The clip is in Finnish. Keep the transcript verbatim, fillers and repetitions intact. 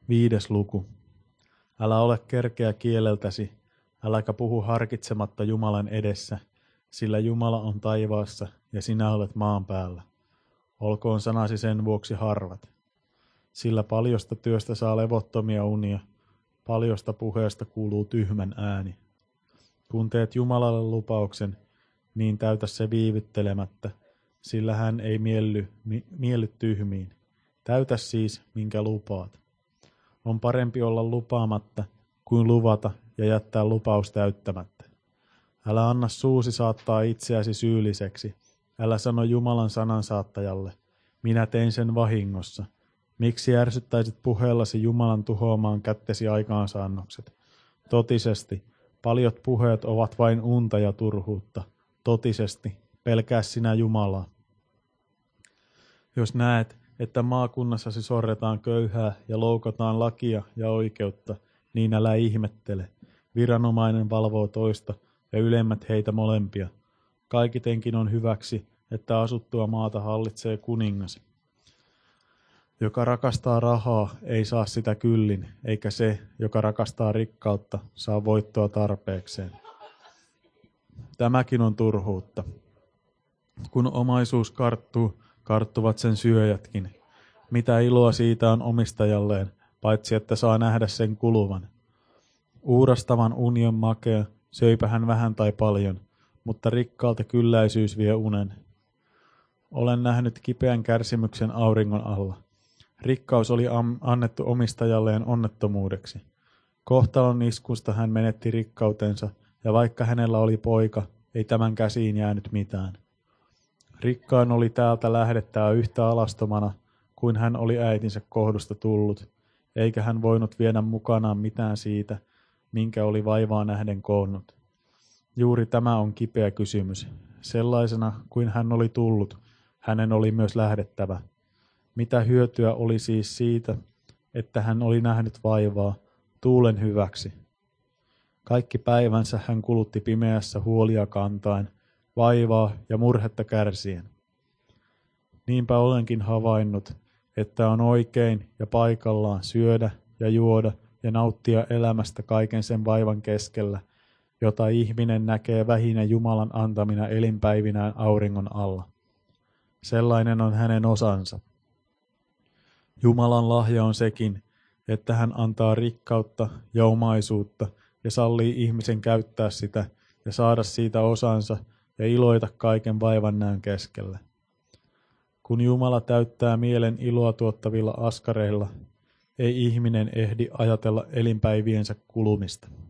Viides luku. Älä ole kerkeä kieleltäsi, äläkä puhu harkitsematta Jumalan edessä, sillä Jumala on taivaassa ja sinä olet maan päällä. Olkoon sanasi sen vuoksi harvat. Sillä paljosta työstä saa levottomia unia, paljosta puheesta kuuluu tyhmän ääni. Kun teet Jumalalle lupauksen, niin täytä se viivyttelemättä, sillä hän ei mielly, mi, mielly tyhmiin. Täytä siis, minkä lupaat. On parempi olla lupaamatta kuin luvata ja jättää lupaus täyttämättä. Älä anna suusi saattaa itseäsi syylliseksi. Älä sano Jumalan sanansaattajalle, minä tein sen vahingossa. Miksi ärsyttäisit puheellasi Jumalan tuhoamaan kättesi aikaansaannokset? Totisesti, paljot puheet ovat vain unta ja turhuutta. Totisesti, pelkää sinä Jumalaa. Jos näet, että maakunnassasi sorretaan köyhää ja loukataan lakia ja oikeutta, niin älä ihmettele. Viranomainen valvoo toista ja ylemmät heitä molempia. Kaikitenkin on hyväksi, että asuttua maata hallitsee kuningas. Joka rakastaa rahaa, ei saa sitä kyllin, eikä se, joka rakastaa rikkautta, saa voittoa tarpeekseen. Tämäkin on turhuutta. Kun omaisuus karttuu, karttuvat sen syöjätkin. Mitä iloa siitä on omistajalleen, paitsi että saa nähdä sen kuluvan. Uurastavan uni on makea, söipä hän vähän tai paljon, mutta rikkaalta kylläisyys vie unen. Olen nähnyt kipeän kärsimyksen auringon alla. Rikkaus oli am- annettu omistajalleen onnettomuudeksi. Kohtalon iskusta hän menetti rikkautensa, ja vaikka hänellä oli poika, ei tämän käsiin jäänyt mitään. Rikkaan oli täältä lähdettää yhtä alastomana, kuin hän oli äitinsä kohdusta tullut, eikä hän voinut viedä mukanaan mitään siitä, minkä oli vaivaa nähden koonnut. Juuri tämä on kipeä kysymys. Sellaisena kuin hän oli tullut, hänen oli myös lähdettävä. Mitä hyötyä oli siis siitä, että hän oli nähnyt vaivaa tuulen hyväksi? Kaikki päivänsä hän kulutti pimeässä huolia kantaen, vaivaa ja murhetta kärsien. Niinpä olenkin havainnut, että on oikein ja paikallaan syödä ja juoda ja nauttia elämästä kaiken sen vaivan keskellä, jota ihminen näkee vähinä Jumalan antamina elinpäivinään auringon alla. Sellainen on hänen osansa. Jumalan lahja on sekin, että hän antaa rikkautta ja omaisuutta ja sallii ihmisen käyttää sitä ja saada siitä osansa ja iloita kaiken vaivan näön keskellä. Kun Jumala täyttää mielen iloa tuottavilla askareilla, ei ihminen ehdi ajatella elinpäiviensä kulumista.